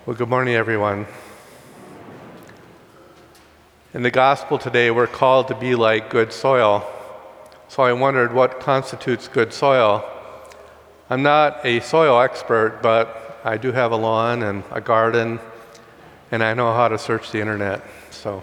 Well, good morning, everyone. In the gospel today, we're called to be like good soil. So I wondered what constitutes good soil. I'm not a soil expert, but I do have a lawn and a garden, and I know how to search the internet. So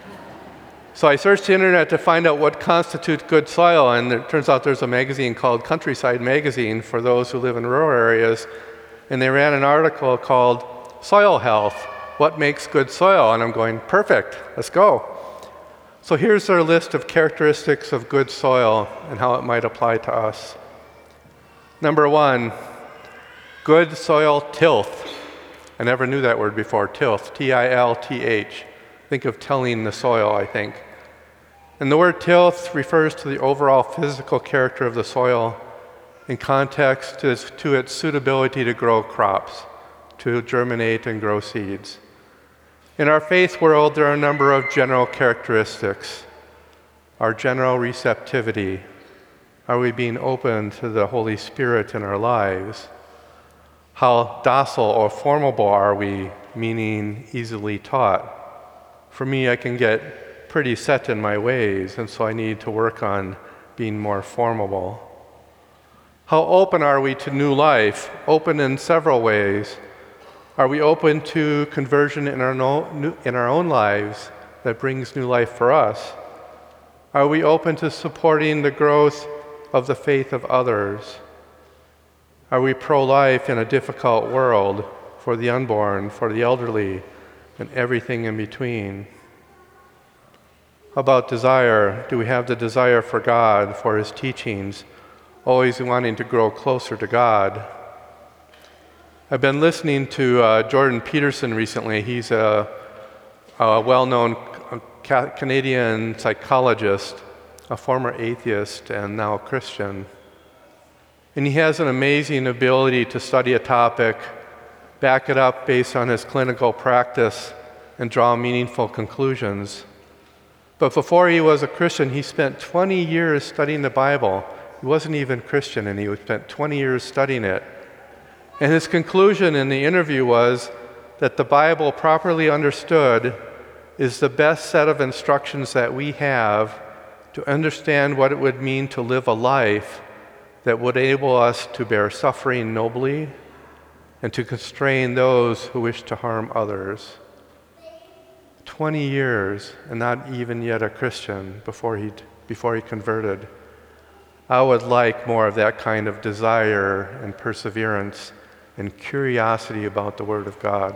I searched the internet to find out what constitutes good soil, and it turns out there's a magazine called Countryside Magazine for those who live in rural areas, and they ran an article called Soil Health, What Makes Good Soil? And I'm going, perfect, let's go. So here's their list of characteristics of good soil and how it might apply to us. Number 1, good soil tilth. I never knew that word before, tilth, T-I-L-T-H. Think of tilling the soil, I think. And the word tilth refers to the overall physical character of the soil in context to its suitability to grow crops, to germinate and grow seeds. In our faith world, there are a number of general characteristics. Our general receptivity. Are we being open to the Holy Spirit in our lives? How docile or formable are we, meaning easily taught? For me, I can get pretty set in my ways, and so I need to work on being more formable. How open are we to new life? Open in several ways. Are we open to conversion in our own lives that brings new life for us? Are we open to supporting the growth of the faith of others? Are we pro-life in a difficult world for the unborn, for the elderly, and everything in between? How about desire? Do we have the desire for God, for His teachings, always wanting to grow closer to God? I've been listening to Jordan Peterson recently. He's a well-known Canadian psychologist, a former atheist and now a Christian. And he has an amazing ability to study a topic, back it up based on his clinical practice, and draw meaningful conclusions. But before he was a Christian, he spent 20 years studying the Bible. He wasn't even Christian, and he spent 20 years studying it. And his conclusion in the interview was that the Bible, properly understood, is the best set of instructions that we have to understand what it would mean to live a life that would enable us to bear suffering nobly and to constrain those who wish to harm others. 20 years, and not even yet a Christian before he converted. I would like more of that kind of desire and perseverance and curiosity about the Word of God.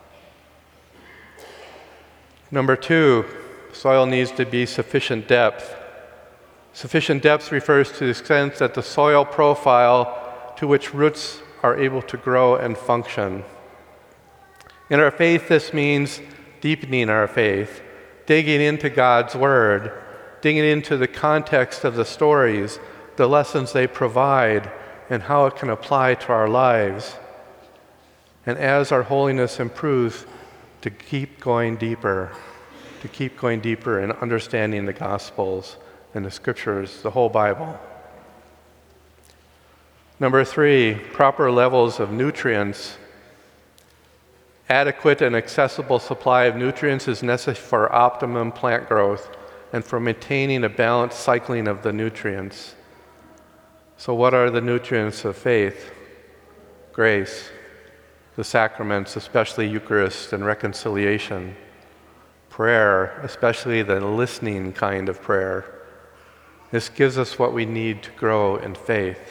Number 2, soil needs to be sufficient depth. Sufficient depth refers to the extent that the soil profile to which roots are able to grow and function. In our faith, this means deepening our faith, digging into God's Word, digging into the context of the stories, the lessons they provide, and how it can apply to our lives. And as our holiness improves, to keep going deeper in understanding the Gospels and the Scriptures, the whole Bible. Number 3, proper levels of nutrients. Adequate and accessible supply of nutrients is necessary for optimum plant growth and for maintaining a balanced cycling of the nutrients. So what are the nutrients of faith? Grace, the sacraments, especially Eucharist and reconciliation, prayer, especially the listening kind of prayer. This gives us what we need to grow in faith.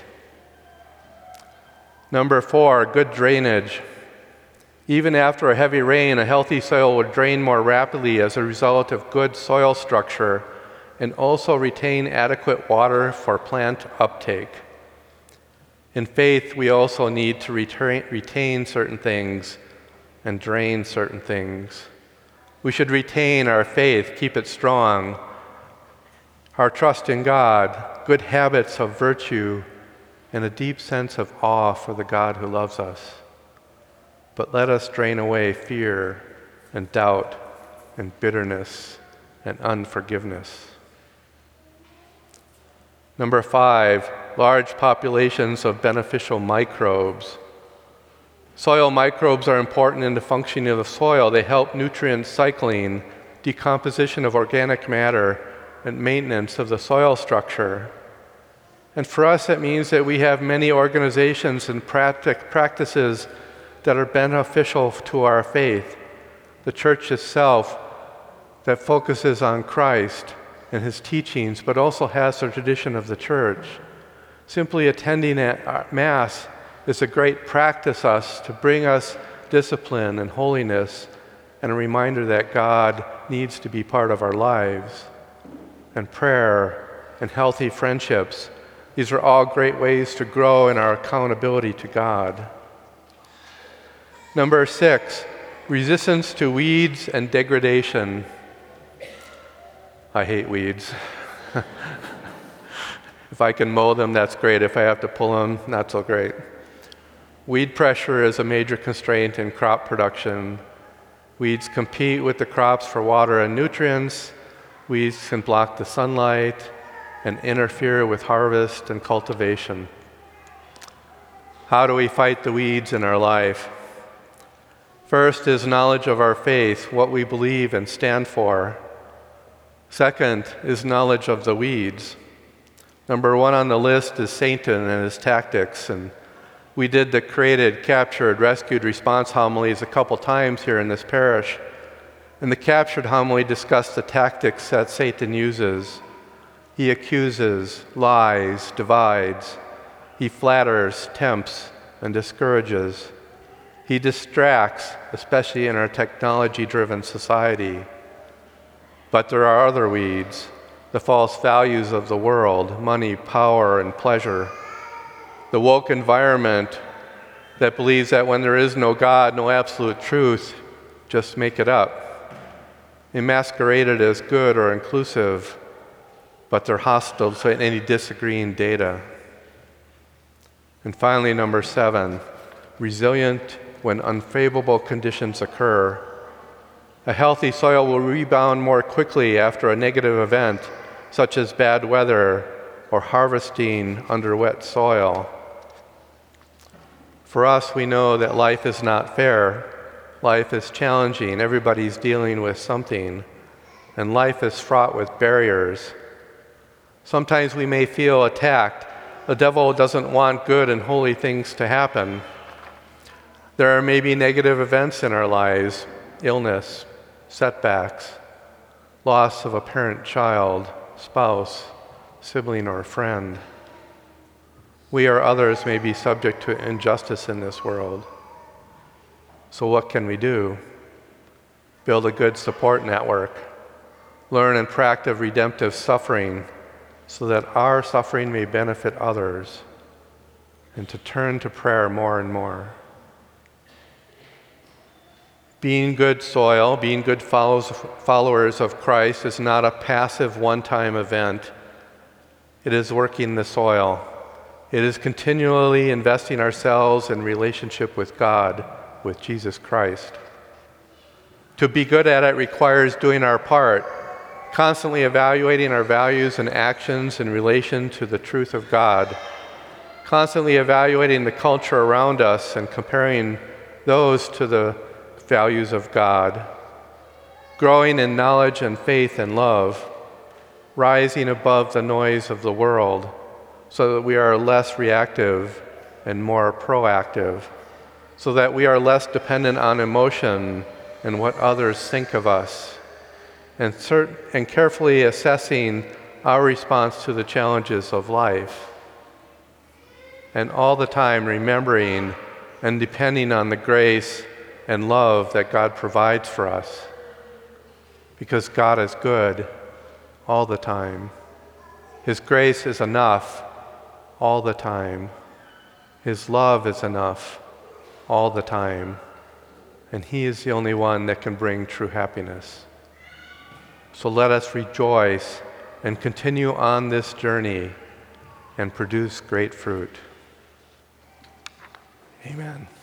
Number 4, good drainage. Even after a heavy rain, a healthy soil would drain more rapidly as a result of good soil structure and also retain adequate water for plant uptake. In faith, we also need to retain certain things and drain certain things. We should retain our faith, keep it strong, our trust in God, good habits of virtue, and a deep sense of awe for the God who loves us. But let us drain away fear and doubt and bitterness and unforgiveness. Number 5, large populations of beneficial microbes. Soil microbes are important in the functioning of the soil. They help nutrient cycling, decomposition of organic matter, and maintenance of the soil structure. And for us, it means that we have many organizations and practices that are beneficial to our faith. The church itself that focuses on Christ and his teachings, but also has the tradition of the church. Simply attending at Mass is a great practice to bring us discipline and holiness, and a reminder that God needs to be part of our lives. And prayer and healthy friendships, these are all great ways to grow in our accountability to God. Number 6, resistance to weeds and degradation. I hate weeds. If I can mow them, that's great. If I have to pull them, not so great. Weed pressure is a major constraint in crop production. Weeds compete with the crops for water and nutrients. Weeds can block the sunlight and interfere with harvest and cultivation. How do we fight the weeds in our life? First is knowledge of our faith, what we believe and stand for. Second is knowledge of the weeds. Number 1 on the list is Satan and his tactics. And we did the created, captured, rescued response homilies a couple times here in this parish. And the captured homily discussed the tactics that Satan uses. He accuses, lies, divides. He flatters, tempts, and discourages. He distracts, especially in our technology-driven society. But there are other weeds, the false values of the world, money, power, and pleasure. The woke environment that believes that when there is no God, no absolute truth, just make it up. Masqueraded as good or inclusive, but they're hostile to any disagreeing data. And finally, number 7, resilient when unfavorable conditions occur. A healthy soil will rebound more quickly after a negative event, such as bad weather or harvesting under wet soil. For us, we know that life is not fair. Life is challenging. Everybody's dealing with something. And life is fraught with barriers. Sometimes we may feel attacked. The devil doesn't want good and holy things to happen. There are maybe negative events in our lives, illness, setbacks, loss of a parent, child, spouse, sibling, or friend. We or others may be subject to injustice in this world. So what can we do? Build a good support network. Learn and practice redemptive suffering so that our suffering may benefit others, and to turn to prayer more and more. Being good soil, being good followers of Christ is not a passive one-time event. It is working the soil. It is continually investing ourselves in relationship with God, with Jesus Christ. To be good at it requires doing our part, constantly evaluating our values and actions in relation to the truth of God, constantly evaluating the culture around us and comparing those to the values of God, growing in knowledge and faith and love, rising above the noise of the world so that we are less reactive and more proactive, so that we are less dependent on emotion and what others think of us, and carefully assessing our response to the challenges of life, and all the time remembering and depending on the grace and love that God provides for us, because God is good all the time. His grace is enough all the time. His love is enough all the time. And He is the only one that can bring true happiness. So let us rejoice and continue on this journey and produce great fruit. Amen.